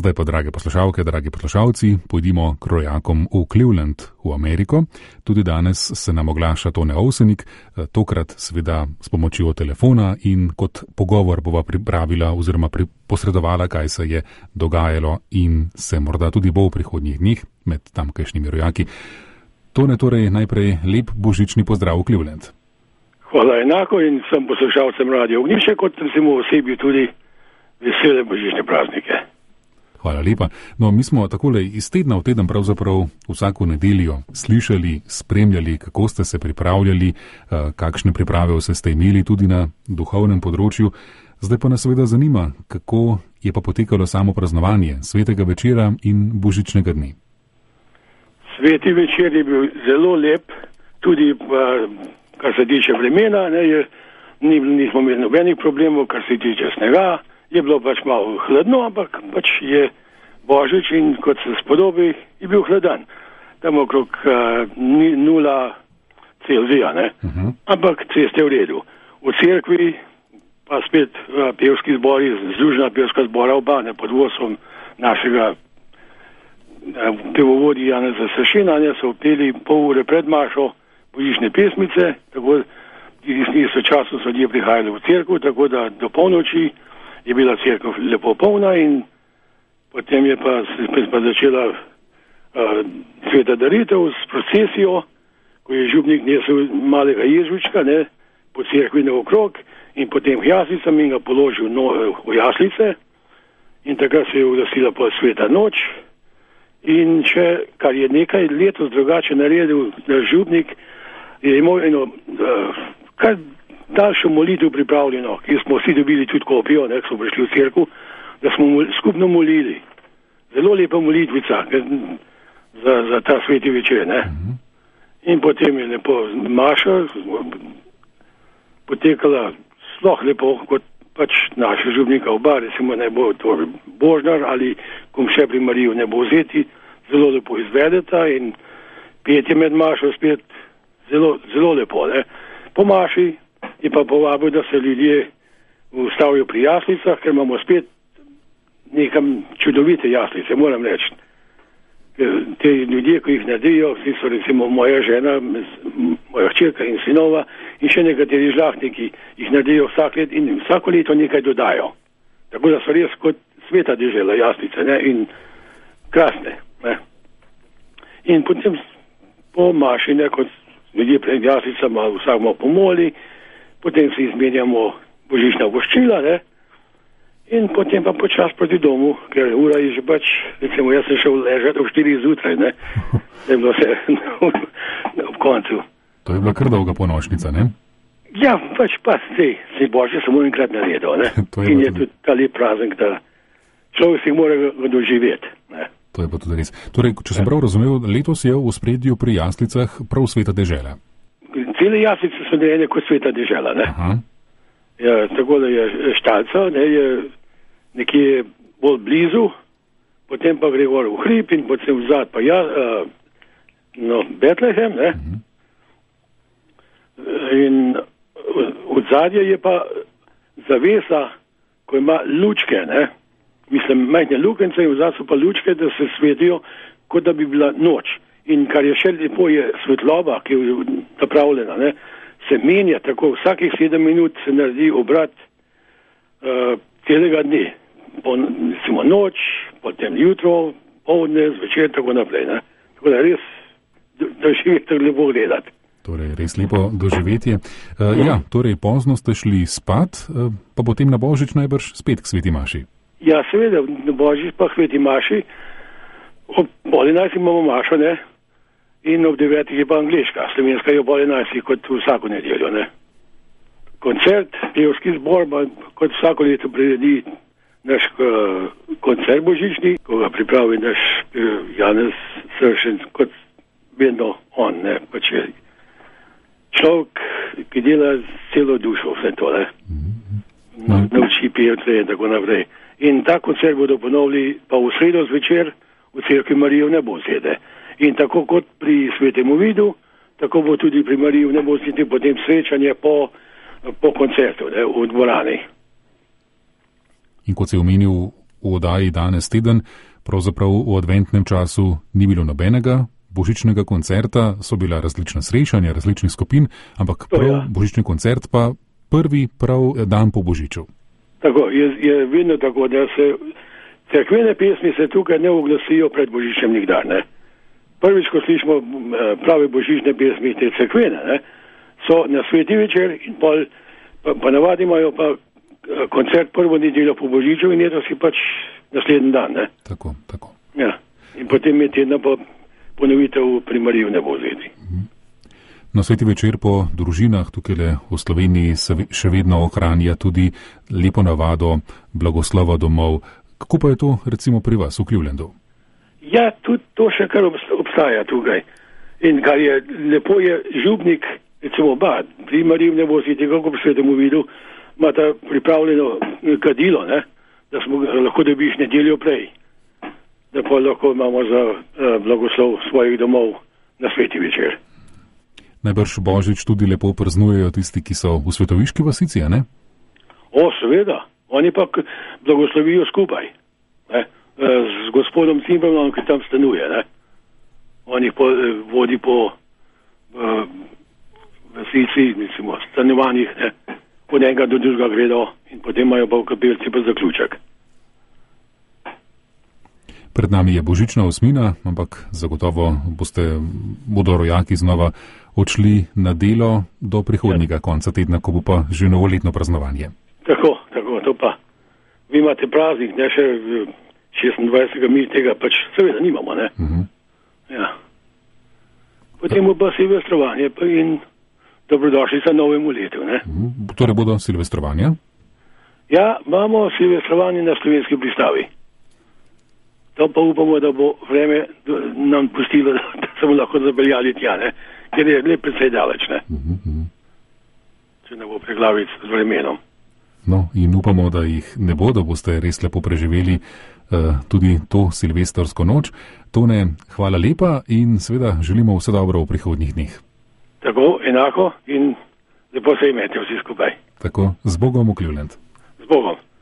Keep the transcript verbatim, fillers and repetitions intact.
Zdaj pa, drage poslušalke, dragi poslušalci, pojdimo k rojakom v Cleveland, v Ameriko. Tudi danes se nam oglaša Tone Ovsenik, tokrat seveda s pomočjo telefona in kot pogovor bova pripravila oziroma posredovala, kaj se je dogajalo in se morda tudi bo v prihodnjih dneh med tamkajšnjimi rojaki. Tone, torej najprej lep božični pozdrav v Cleveland. Hvala enako in vsem poslušalcem Radio Ognjišče, kot recimo osebi tudi vesele božične praznike. Hvala lepa. No, mi smo takole iz tedna v teden pravzaprav vsako nedeljo slišali, spremljali, kako ste se pripravljali, kakšne priprave vse ste imeli tudi na duhovnem področju. Zdaj pa nas seveda zanima, kako je pa potekalo samo praznovanje svetega večera in božičnega dne. Sveti večer je bil zelo lep, tudi kar se tiče vremena, ne, je, nismo imeli nobenih problemov, kar se tiče snega. Je bilo pač malo hladno, ampak pač je božič in kot se spodobi, je bil hladan. Tam okrog uh, nula Celzija, ne. Uh-huh. Ampak ceste v redu. V cerkvi pa spet uh, pevski zbori, Združena pevska zbora oba, ne, pod vodstvom našega uh, pevovodja Janeza Sršina, ne, so peli pol ure pred mašo božične pesmice, tako iz njih času so ljudje prihajali v cerkev, tako da do polnoči je bila cerkev lepo polna in potem je pa, pa začela uh, sveta daritev s procesijo, ko je župnik nesel malega Ježučka, ne, po cerkvi naokrog in potem v jaslicam in ga položil no, v jaslice in takrat se je uglasila pa sveta noč in še, kar je nekaj letos drugače naredil naš župnik, je imel eno uh, kar daljšo molitev pripravljeno, ki smo vsi dobili tudi kopijo, ne, ko smo prišli v cerkev, da smo mol, skupno molili. Zelo lepa molitvica za, za ta sveti večer, ne. Mm-hmm. In potem je lepo maša potekala sploh lepo, kot pač naša župnika oba, recimo ne bo to Božnar ali kom še pri Mariju ne bo vzeti, zelo lepo izvedeta in petje med mašo spet zelo, zelo lepo, ne. Po maši je pa povabil, da se ljudje ustavijo pri jaslicah, ker imamo spet nekam čudovite jaslice, moram reči. Te ljudje, ki jih naredijo, vsi so recimo moja žena, moja hčerka in sinova in še nekateri žlahtniki jih naredijo vsak let in vsako leto nekaj dodajo. Tako da so res kot sveta dežela jaslice, ne, in krasne, ne. In potem po maši, ne, kot ljudje pred jaslicama vsak malo pomoli, potem si izmenjamo božična voščila, ne, in potem pa počas proti domu, ker ura je že pač, recimo jaz sem šel ležati v štirih zjutraj, ne, da je bilo vse ob koncu. To je bila kar dolga ponočnica, ne? Ja, pač pa sej, sej Božje samo enkrat naredil, ne, je in je tudi ta lep praznik, da človek si mora ga doživeti, ne. To je pa tudi res. Torej, če sem prav razumel, letos je v ospredju pri jaslicah prav sveta dežela. Cele jaslice so narejene kot sveta dežela, ne. Aha. Ja, tako da je Štalca, ne, je nekje bolj blizu, potem pa gre gor v hrib in potem vzad pa ja, uh, no, Betlehem, ne. Uh-huh. In od zadnje je pa zavesa, ko ima lučke, ne. Mislim, majhne lukence in vzad so pa lučke, da se svetijo, kot da bi bila noč. In kar je še lepo, je svetloba, ki je napravljena, ne, se menja tako, vsakih sedem minut se naredi obrat uh, celega dne. Po, recimo noč, potem jutro, povdne, zvečer, tako naprej, ne. Tako da res doživeti tako lepo gledati. Torej, res lepo doživetje. Uh, ja, torej, pozno ste šli spat, uh, pa potem na Božič najbrž spet k sveti maši. Ja, seveda, na Božič pa k sveti maši. Ob pol enajstih imamo mašo, ne, in ob devetih je pa angliška, slovenska je ob pol enajstih kot vsako nedeljo, ne. Koncert, pevski zbor, pa kot vsako leto priredi naš uh, koncert božični, ko ga pripravi naš uh, Janez Sršen, kot vedno on, ne, pa če človek, ki dela celo dušo vse to, ne, mm-hmm. nauči pevce in tako naprej. In ta koncert bodo ponovili pa v sredo zvečer v cerkvi Marijo Nebosjede. In tako kot pri svetemu vidu, tako bo tudi pri Mariju Nebosjede potem srečanje po, po koncertu, ne, v dvorani. In kot se je omenil, v v oddaji danes teden, pravzaprav v adventnem času ni bilo nobenega božičnega koncerta, so bila različna srečanja, različnih skupin, ampak prav ja. božični koncert pa prvi prav dan po božiču. Tako, je, je vedno tako, da se cerkvene pesmi se tukaj ne oglasijo pred božičem nikdar, ne. Prvič, ko slišimo prave božične pesmi, te cerkvene, ne, so na sveti večer in pol, pa, pa navadi imajo pa koncert prvo nedeljo po božiču in letos je pač naslednji dan, ne. Tako, tako. Ja, in potem je tedna pa ponovitev pri Mariji v nebozeti. Na sveti večer po družinah tukaj v Sloveniji se še vedno ohranja tudi lepo navado blagoslova domov. Kako pa je to recimo pri vas v Clevelandu? Ja, tudi to še kar obstaja tukaj. In kar je lepo je župnik, recimo oba, pri Mariji v nebozeti, kako po svetemu vidu, imata pripravljeno kadilo, ne, da smo lahko dobiš nedeljo prej, da pa lahko imamo za uh, blagoslov svojih domov na sveti večer. Najbrž Božič tudi lepo praznujejo tisti, ki so v Svetoviški vasici, a ne? O, seveda. Oni pa blagoslovijo skupaj. Ne? Z gospodom Cimbermanom, ki tam stanuje. Ne? On jih po, vodi po uh, vasici, mislimo, stanovanjih, ne? Po enega do drugega gredo in potem imajo pa v kapelci pa zaključek. Pred nami je božična osmina, ampak zagotovo boste, bodo rojaki znova odšli na delo do prihodnjega ja. konca tedna, ko bo pa že novoletno praznovanje. Tako, tako, to pa. Vi imate praznik, ne še šestindvajsetega mi tega pač seveda nimamo, ne? Uh-huh. Ja. Potem bo pa silvestrovanje pa in dobrodošli sa novemu letu, ne? Uh-huh. Torej bodo silvestrovanja? Ja, imamo silvestrovanje na slovenski pristavi. To pa upamo, da bo vreme nam pustilo, da se bomo lahko zapeljali tja, ne? Ker je le precej daleč, ne? Uh-huh. Če ne bo preglavic z vremenom. No, in upamo, da jih ne bo, da boste res lepo preživeli uh, tudi to silvestrsko noč. Tone, hvala lepa in seveda želimo vse dobro v prihodnjih dneh. Tako, enako in lepo se imete vsi skupaj. Tako, z Bogom v Cleveland. Z Bogom.